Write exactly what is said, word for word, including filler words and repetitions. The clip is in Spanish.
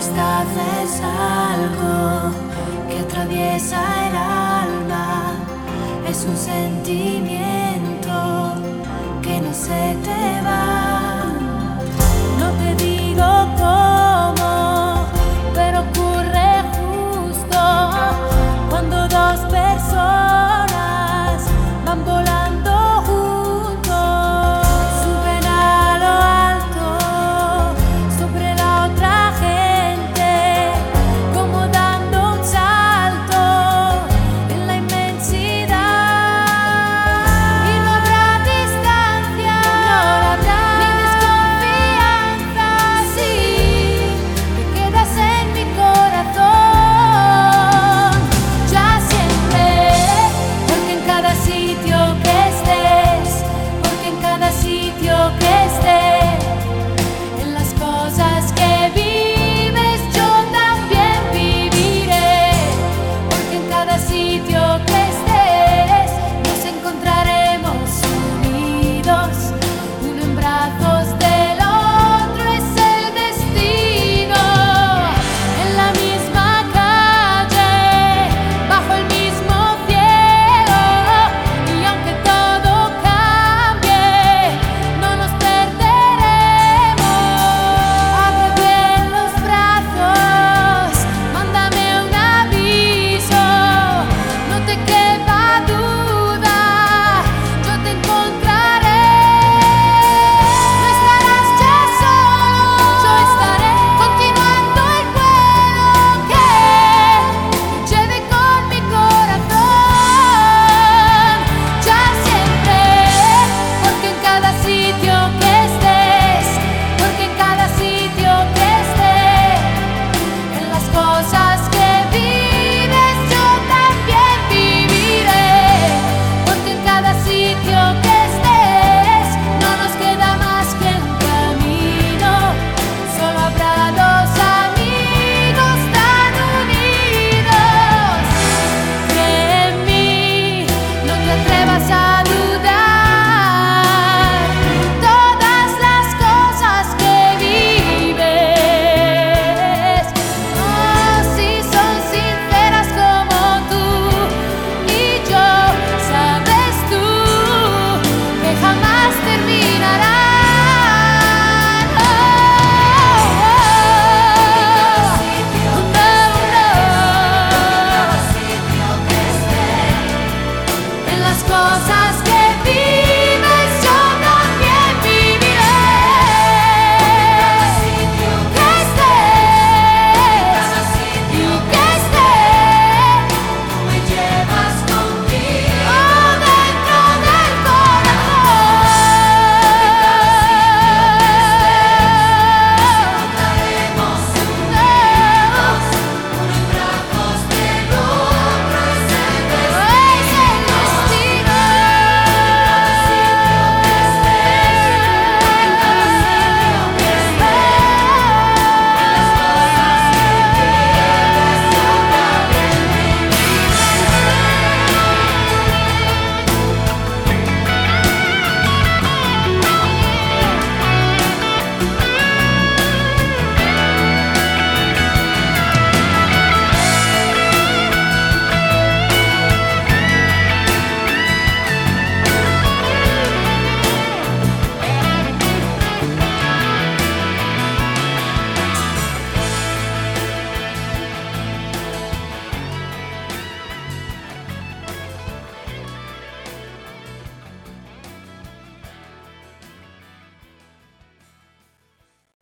amistad es algo que atraviesa el alma, es un sentimiento que no se te va. No te digo cómo, pero ocurre justo cuando dos personas van volando juntos, suben a lo alto sobre la otra gente, como dando un salto en la inmensidad. Y no habrá distancia, no habrá ni desconfianza, si te quedas en mi corazón, ya siempre, porque en cada sitio que estés, porque en cada sitio que estés, en las cosas que vives yo también viviré, porque en cada sitio que estés nos encontraremos unidos, uno en brazos del otro es el destino, en la misma calle, bajo el mismo cielo, y aunque todo cambie, no nos perderemos. Abre bien los brazos, mándame un aviso, no te quepa duda, yo te encontraré. No estarás ya solo, yo estaré continuando el vuelo que lleve con mi corazón, ya siempre, porque en cada sitio que estés, porque en cada sitio que estés, en las cosas